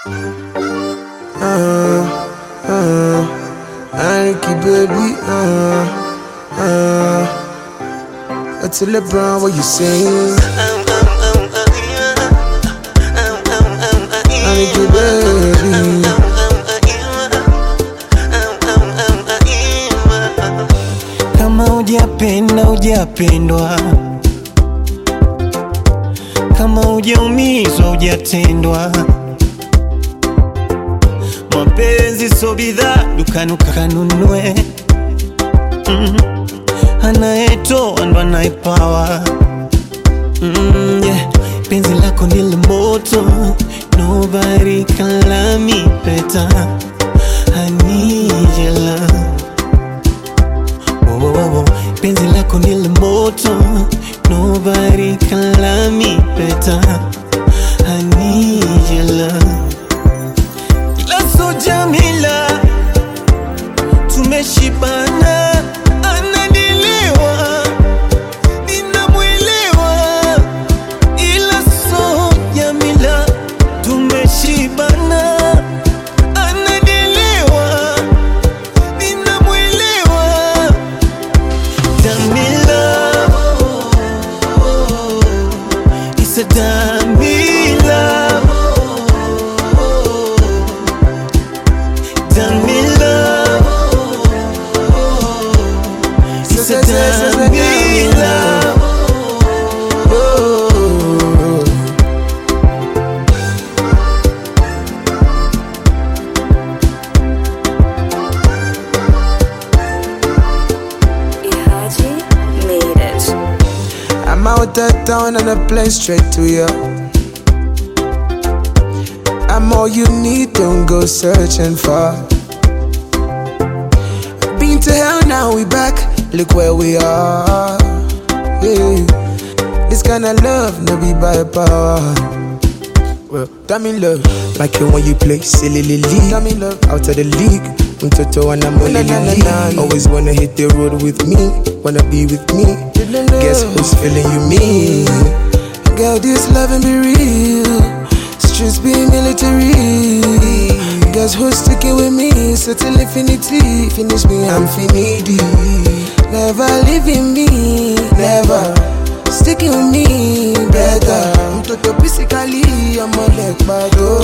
Anarchy, baby. Until LeBron, what you saying? Anarchy, baby. Kama hujapenda hujapendwa, kama hujaumizwa hujatendwa. Mapenzi so bidhaa dukani ukanunue. Anayetoa ndo anayepawa. Yeah. Penzi lako ni moto, nobody can love me better. I need your love. Penzi lako ni moto, nobody can love me better. I need your love. So Jamila, tumeshibana, ananielewa, ninamwelewa. Ila so Jamila, tumeshibana, ananielewa, ninamwelewa. Jamila, it's a Jamila. I'm out of town and I play straight to you. I'm all you need, don't go searching for. Been to hell, now we back, look where we are. Yeah. This kind of love, no be by power. Well, damn in love, like you when you play silly league. Damn in love, out of the league. Toto and I'm on the always wanna hit the road with me, wanna be with me. Guess who's feeling you, me? Girl, this loving be real. Streets be military. Guess who's sticking with me? Settle infinity. Finish me, I'm finity. Never leaving me, never sticking with me, better. Toto physically, I'm a leg bado.